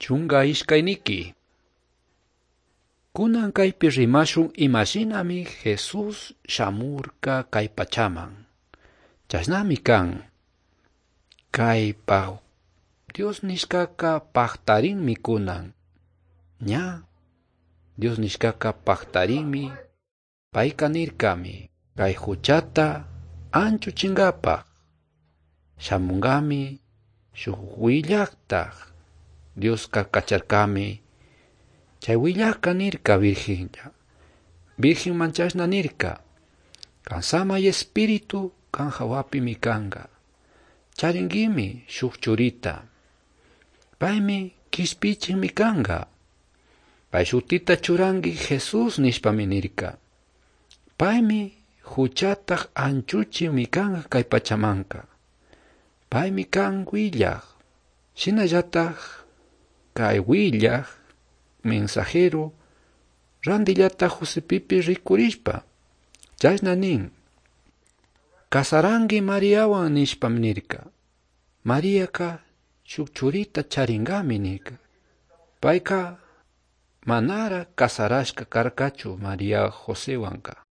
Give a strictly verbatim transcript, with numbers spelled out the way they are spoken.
Chunga ishkayniki. Kunan kaypi rimashun imashinami Jesus shamurka kay pachaman. Chasnami kan. Kay pa Dios nishkaka paqtarinmi kunan. Ña Dios nishkaka paqtarinmi payka nirkami kay huchata anchuchingapaq. Shamungami shuk willaqtaq Dios kakacharkami chay willaqka nirka Virgenlla. Virgen manchashna nirka kan samay espiritu kan hawapimi kanga. Charingimi shuk churita. Paymi kispichinmi kanga. Pay shutita churangi Jesus nishpami nirka. Paymi huchataq anchuchimi kanga kay pachamanka. Paymi kan willaq. Shinallataq kay willaq mensajero randillata Josepipi rikurishpa. Chashna nin. Kasarangi Mariawan nishpam nirka. Mariaka shuk churita charingami nirka. Payka manara kasarashka karkachu Maria Josewanka.